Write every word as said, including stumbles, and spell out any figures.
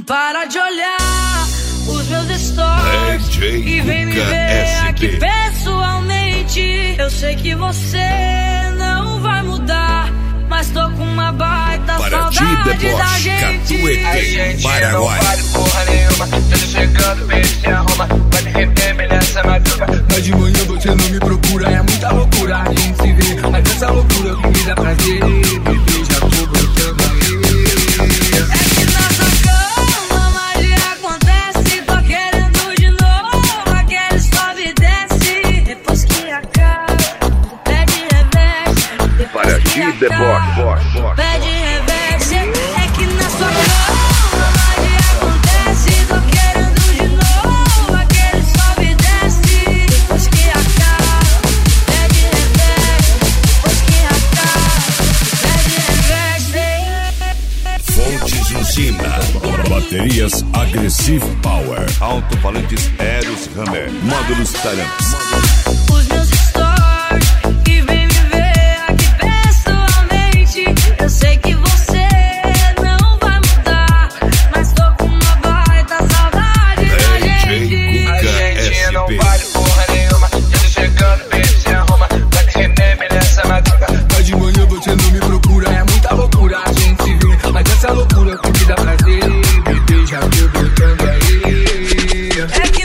Para de olhar os meus stories D J e vem me Guga ver S B. aqui pessoalmente. Eu sei que você não vai mudar, mas tô com uma baita Paraty, saudade deboche, da gente. Catuete, Paraguai. Não vale porra nenhuma. Tô chegando, baby, se arruma. Vai me arrepender nessa madruga. Mas de manhã você não me procura. É muita loucura a gente se vê. Mas essa loucura que me dá prazer, bebê, já tô botando aí. É que nossa cama magia acontece. Tô querendo de novo aquele sobe e desce. Depois que acaba, pede reverse. Depois Paraty, que acaba, deboche, pede reverse. É que na sua cama magia acontece. Tô querendo de novo aquele sobe e desce. Depois que acaba, pede reverse. Depois que acaba, pede reverse. Fontes Usina. Baterias Aggressive Power. Alto-falantes Eros Hammer. Módulos Taramps. Os meus stories e vem me ver aqui pessoalmente. Eu sei que você não vai mudar, mas tô com uma baita saudade da gente. A Guga gente não S B. vale porra nenhuma. Tô chegando, baby, se arruma. Vai me arrepender nessa madruga. Mas de manhã você não me procura. É muita loucura a gente se vê. Mas essa loucura que me dá prazer, bebê, já tô botando aí. É que